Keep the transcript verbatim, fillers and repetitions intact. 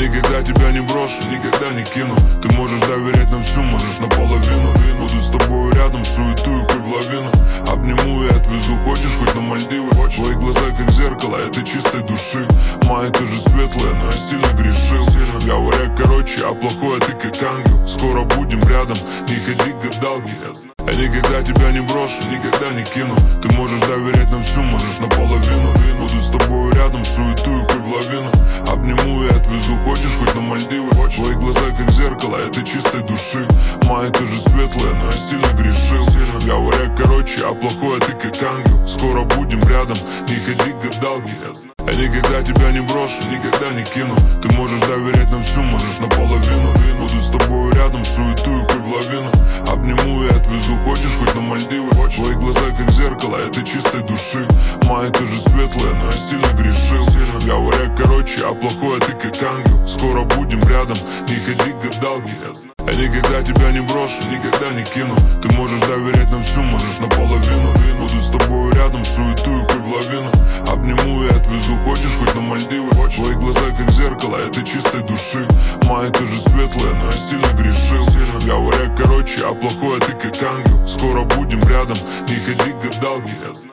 никогда тебя не брошу, никогда не кину. Ты можешь доверять на всю, можешь наполовину. Буду с тобой рядом, суету и хоть в лавину. Обниму и отвезу, хочешь хоть на Мальдивы. Твои глаза как зеркало, это чистой души. Мои тоже светлые, но я сильно грешил. Говоря короче, а плохое ты как ангел. Скоро будем рядом, не ходи к гадалке. Я никогда тебя не брошу, никогда не кину. Ты можешь доверять на всю, можешь наполовину. Буду с тобой рядом, суету и хоть в лавину. Обниму и отвезу, хочешь хоть на Мальдивы. Твои глаза как зеркало, это чистой души. Мои тоже светлые, но я сильно грешил. Говоря короче, а плохое ты как ангел. Скоро будем рядом, не ходи к гадалке. Я никогда тебя не брошу, никогда не кину. Ты можешь доверять на всю, можешь наполовину. Буду с тобой рядом, суету и хоть в лавину. Обниму и отвезу, хочешь хоть на Мальдивы. Твои глаза как зеркало, это чистой души. Мои тоже светлые, но я сильно грешил. Говоря короче, а плохое ты как ангел. Скоро будем рядом, не ходи к гадалке. Я никогда тебя не брошу, никогда не кину. Ты можешь доверять на всю, можешь наполовину. Буду с тобой рядом, суету и хоть в лавину. Обниму и отвезу, хочешь хоть на Мальдивы. Твои глаза как зеркало, это чистой души. Мои тоже светлые, но я сильно грешил. Говоря короче, а плохое ты как ангел. Скоро будем рядом, не ходи к гадалке.